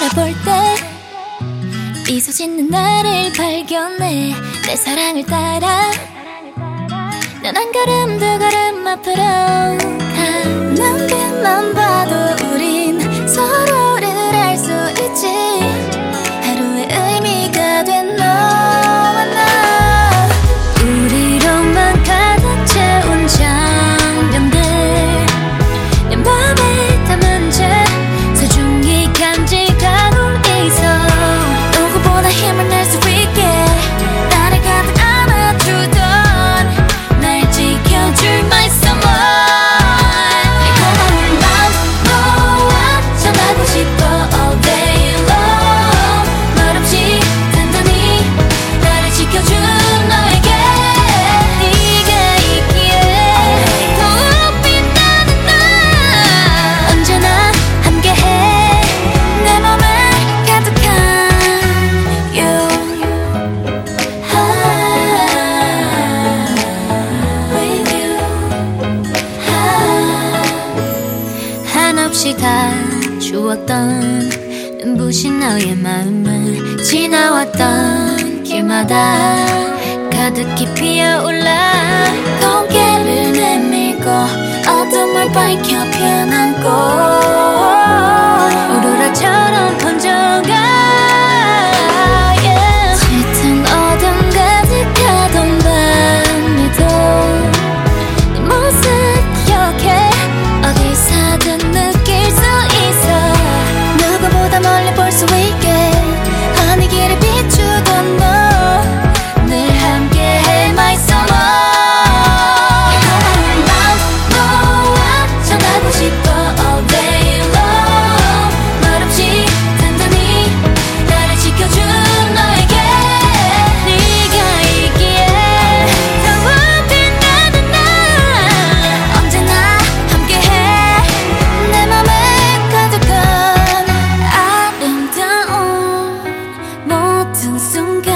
볼 때 미소 짓는 나를 발견해. 내 사랑을 따라 난 한 걸음 두 걸음 앞으로 가. 눈빛만 봐도 우린 서로를 알 수 있지. 하루의 의미가 된 너와 나. 우리로만 가득 채운 장면들 내 맘에 담은 채 소중히 간직하고 있어. 누구보다 힘을 낼 수 있게 나를 가득 안아주던 날 지켜줄 my someone. 내 고마운 맘 너와 전하고 싶어 all day long. 말없이 단단히 나를 지켜준 너에게. 네가 있기에 더욱 빛나는 나. 언제나 함께해 내 맘에 가득한 you. With you. 한없이 다 주었던 눈부신 너의 마음을 지나왔던 길마다 가득히 피어올라. 고개를 내밀고 어둠을 밝혀 피어난 꽃 오로라처럼 번져가. Yeah. 짙은 어둠 가득하던 밤에도 네 모습 기억해. 어디서든 느낄 수 있어. 누구보다 멀리 볼 수 있게 하늘 길을 비추던 너. 늘 함께해 my someone. 내 고마운 맘 너와 전하고 싶어 all day long. 말없이 단단히 나를 지켜준 너에게. 네가 있기에 더욱 빛나는 나. 언제나 함께해 내 맘에 가득한 아름다운 모든 순간.